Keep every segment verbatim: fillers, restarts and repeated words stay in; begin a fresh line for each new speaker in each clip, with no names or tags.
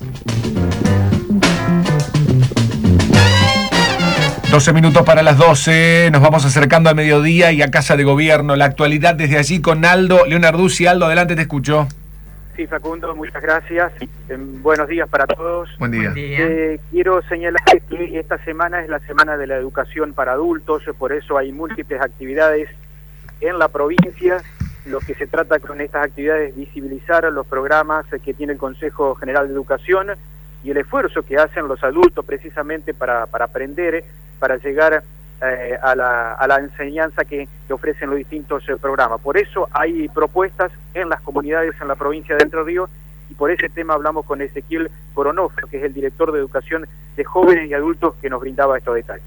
doce minutos para las doce, nos vamos acercando al mediodía y a Casa de Gobierno. La actualidad desde allí con Aldo Leonarduzzi. Aldo, adelante, te escucho.
Sí, Facundo, muchas gracias. Eh, buenos días para todos.
Buen día.
Buen día.
Eh, quiero señalar que esta semana es la semana de la educación para adultos, por eso hay múltiples actividades en la provincia. Lo que se trata con estas actividades es visibilizar los programas que tiene el Consejo General de Educación y el esfuerzo que hacen los adultos precisamente para, para aprender, para llegar eh, a, la, a la enseñanza que, que ofrecen los distintos eh, programas. Por eso hay propuestas en las comunidades en la provincia de Entre Ríos y por ese tema hablamos con Ezequiel Coronofo, que es el director de Educación de Jóvenes y Adultos, que nos brindaba estos detalles.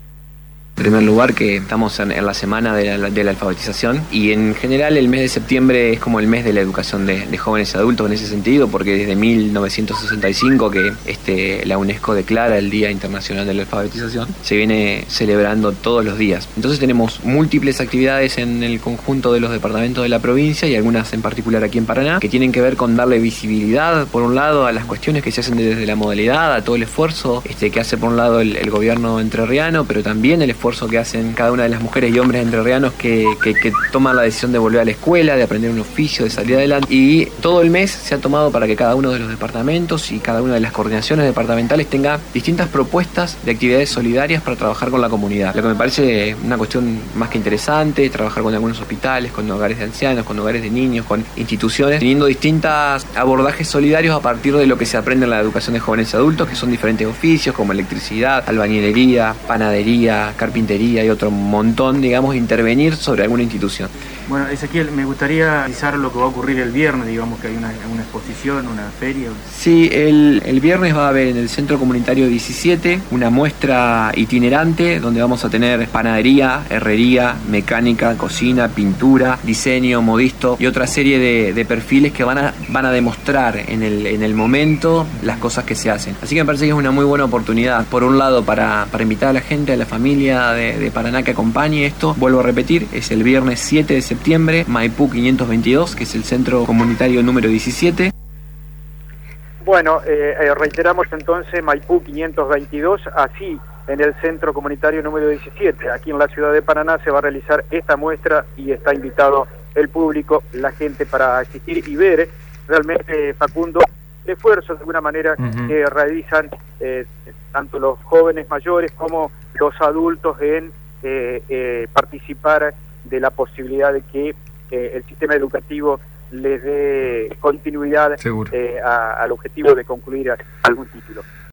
En primer lugar, que estamos en, en la semana de la, de la alfabetización y en general el mes de septiembre es como el mes de la educación de, de jóvenes y adultos en ese sentido, porque desde mil novecientos sesenta y cinco que este, la UNESCO declara el Día Internacional de la Alfabetización, se viene celebrando todos los días. Entonces tenemos múltiples actividades en el conjunto de los departamentos de la provincia y algunas en particular aquí en Paraná, que tienen que ver con darle visibilidad, por un lado, a las cuestiones que se hacen desde la modalidad, a todo el esfuerzo este, que hace por un lado el, el gobierno entrerriano, pero también el esfuerzo que hacen cada una de las mujeres y hombres entrerrianos que, que, que toman la decisión de volver a la escuela, de aprender un oficio, de salir adelante. Y todo el mes se ha tomado para que cada uno de los departamentos y cada una de las coordinaciones departamentales tenga distintas propuestas de actividades solidarias para trabajar con la comunidad. Lo que me parece una cuestión más que interesante, trabajar con algunos hospitales, con hogares de ancianos, con hogares de niños, con instituciones, teniendo distintos abordajes solidarios a partir de lo que se aprende en la educación de jóvenes y adultos, que son diferentes oficios como electricidad, albañilería, panadería, carpintería y otro montón, digamos, intervenir sobre alguna institución.
Bueno, Ezequiel, me gustaría analizar lo que va a ocurrir el viernes, digamos que hay una, una exposición, una feria.
Sí, el, el viernes va a haber en el Centro Comunitario diecisiete una muestra itinerante donde vamos a tener panadería, herrería, mecánica, cocina, pintura, diseño, modisto y otra serie de, de perfiles que van a, van a demostrar en el, en el momento las cosas que se hacen. Así que me parece que es una muy buena oportunidad, por un lado, para, para invitar a la gente, a la familia de, de Paraná que acompañe esto. Vuelvo a repetir, es el viernes siete de septiembre, Maipú quinientos veintidós, que es el Centro Comunitario número diecisiete.
Bueno, eh, eh, reiteramos entonces Maipú quinientos veintidós, así en el Centro Comunitario número diecisiete. Aquí en la ciudad de Paraná se va a realizar esta muestra y está invitado el público, la gente, para asistir y ver realmente, Facundo, el esfuerzo de alguna manera uh-huh. que realizan eh, tanto los jóvenes mayores como los adultos en eh, eh, participar de la posibilidad de que eh, el sistema educativo les dé continuidad eh, a, al objetivo de concluir algún título.